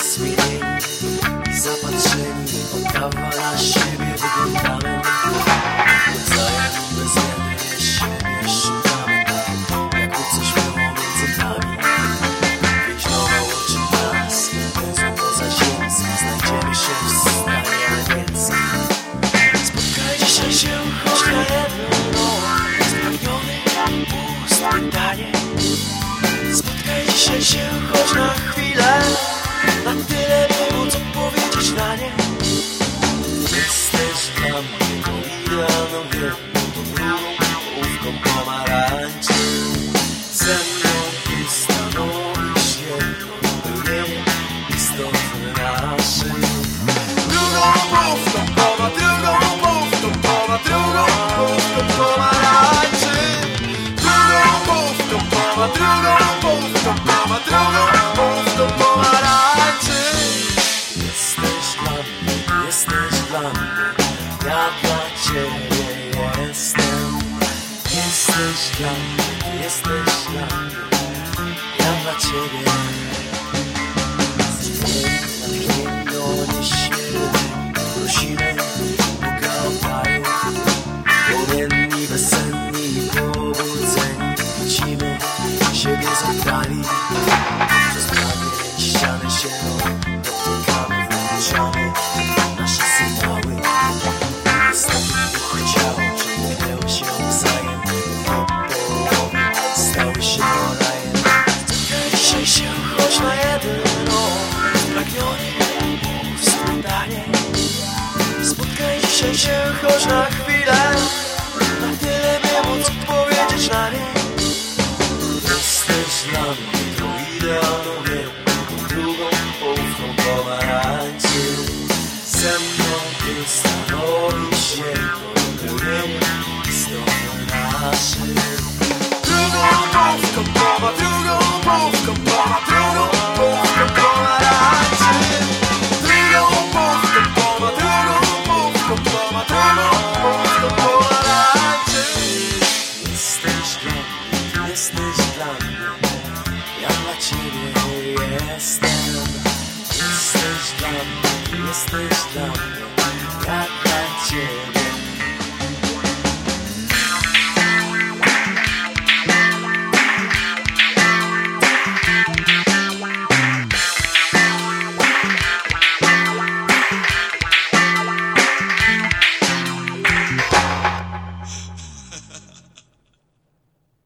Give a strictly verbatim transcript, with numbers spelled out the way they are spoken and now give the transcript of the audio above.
osłupieni i zapatrzeni od dawna na siebie wyglądamy. Wzajem bez jednej siebie szukamy tak, jakby coś było między nami. Więźniowa łączy nas, węzłem pozaziemskim, znajdziemy się w stanie angielskim. Spotkaj dzisiaj się choć na jedno, spragniony pust pytanie. Spotkaj dzisiaj się choć na chwilę, na tyle, by móc odpowiedzieć na nie. Jesteś dla mnie tą idealną jedną, tą drugą połówką pomarańczy. Ze mną ty stanowisz jedno pełnienie istoty naszej. Drugą połówką poma, drugą połówką poma, drugą połówką pomarańczy. Drugą połówką poma, drugą połówką poma, drugą połówką pomarańczy. Jesteś dla mnie, jesteś dla mnie, ja dla ciebie jestem. Jesteś dla mnie, jesteś dla mnie, ja dla ciebie. Natchnieni o nieśmiertelni prosimy Boga o dary. Płomienni, bezsenni i pobudzeni widzimy siebie z oddali. Przez prawie ściany się dotykamy, włączamy nasze sygnały. Ostatni duch ciał ciągnęły się wzajemnie, po połowie stały się rajem. Spotkaj dzisiaj się choć na jedno, spragniony współdanie. Spotkaj dzisiaj się choć na chwilę, na tyle, by móc odpowiedzieć na nie. Jesteś dla mnie tą idealną jedną, tą drugą połówką pomarańczy. Ze mną ty stanowisz jedno pełnienie istoty naszej. Drugą połówką poma, drugą połówką poma, drugą połówką pomarańczy. Drugą połówką poma, drugą połówką poma, drugą połówką pomarańczy. Jesteś dla mnie, jesteś dla mnie, ja dla ciebie jestem. Jesteś dla mnie, jesteś dla mnie, ja dla ciebie.